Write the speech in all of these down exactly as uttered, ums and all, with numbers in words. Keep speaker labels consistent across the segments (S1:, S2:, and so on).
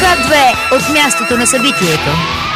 S1: К две от мястото на събитието.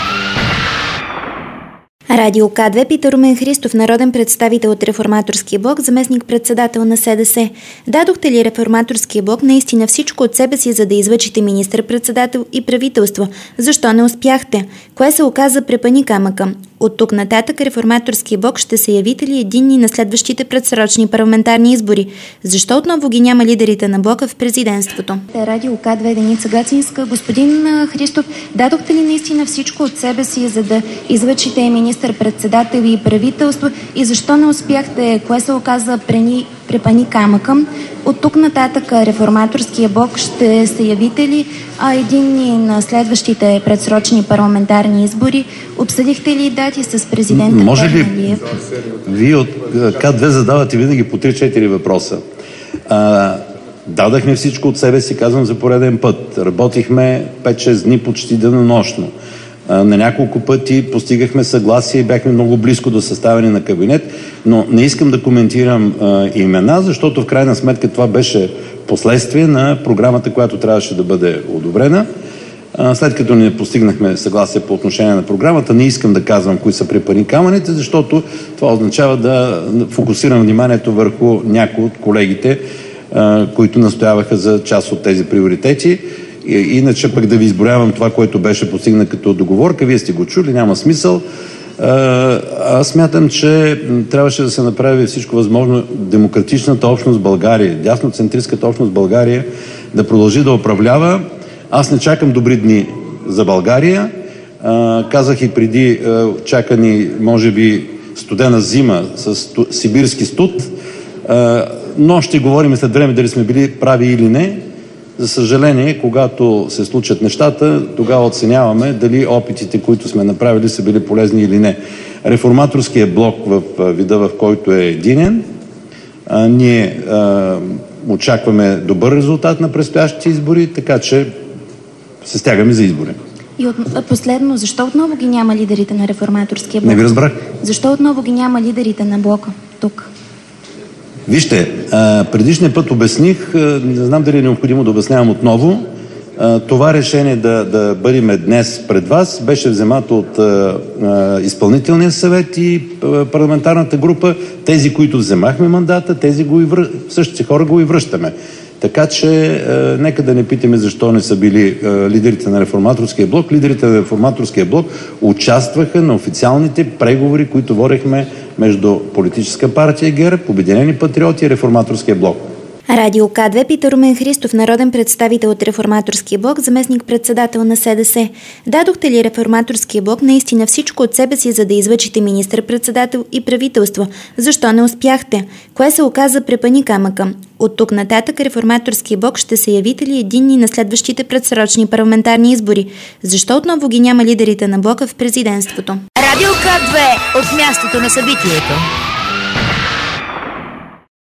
S2: Радио К две, пита Румен Христов, народен представител от Реформаторския блок, заместник-председател на СДС. Дадохте ли Реформаторския блок наистина всичко от себе си, за да излъчите министър-председател и правителство? Защо не успяхте? Кое се оказа препъни камъка? От тук нататък Реформаторския блок ще се явите ли единни на следващите предсрочни парламентарни избори? Защо отново ги няма лидерите на блока в президентството?
S3: Радио К две, Деница Гацинска. Господин Христов, дадохте ли наистина всичко от себе си, за да излъчите министър-председател и правителство? И защо не успяхте? Кое се оказа прени, препъни камъка? От тук нататък Реформаторския блок ще се явите ли а единни на следващите предсрочни парламентарни избори? Обсъдихте ли дати с президента?
S4: Може ли вие от К две задавате винаги по три-четири въпроса? А, дадахме всичко от себе си, казвам за пореден път. Работихме пет-шест дни почти денонощно. На няколко пъти постигахме съгласие и бяхме много близко до съставяне на кабинет, но не искам да коментирам а, имена, защото в крайна сметка това беше последствие на програмата, която трябваше да бъде одобрена. А, след като не постигнахме съгласие по отношение на програмата, не искам да казвам кои са препъни камъните, защото това означава да фокусирам вниманието върху някои от колегите, а, които настояваха за част от тези приоритети. Иначе пък да ви изброявам това, което беше постигнат като договорка, вие сте го чули, няма смисъл. Аз смятам, че трябваше да се направи всичко възможно демократичната общност в България, дясноцентристската общност в България да продължи да управлява. Аз не чакам добри дни за България. Казах и преди, чака ни, може би, студена зима с сибирски студ, но ще говорим след време дали сме били прави или не. За съжаление, когато се случат нещата, тогава оценяваме дали опитите, които сме направили, са били полезни или не. Реформаторския блок в вида, в който е единен, а, ние а, очакваме добър резултат на предстоящите избори, така че се стягаме за избори.
S3: И от, последно, защо отново ги няма лидерите на Реформаторския блок?
S4: Не ви разбрах.
S3: Защо отново ги няма лидерите на блока тук?
S4: Вижте, предишния път обясних, не знам дали е необходимо да обяснявам отново, това решение да, да бъдем днес пред вас беше вземато от изпълнителния съвет и парламентарната група, тези, които вземахме мандата, тези го и вър... същите хора го и връщаме. Така че нека да не питаме защо не са били лидерите на Реформаторския блок. Лидерите на Реформаторския блок участваха на официалните преговори, които водехме между Политическа партия ГЕРБ, Обединени патриоти и Реформаторския блок.
S2: Радио К две, пита Румен Христов, народен представител от Реформаторския блок, заместник-председател на СДС. Дадохте ли Реформаторския блок наистина всичко от себе си, за да излъчите министър-председател и правителство? Защо не успяхте? Кое се оказа препъни камъка? От тук нататък Реформаторския блок ще се явите ли единни на следващите предсрочни парламентарни избори? Защо отново ги няма лидерите на блока в президентството?
S1: Радио К две от мястото на събитието.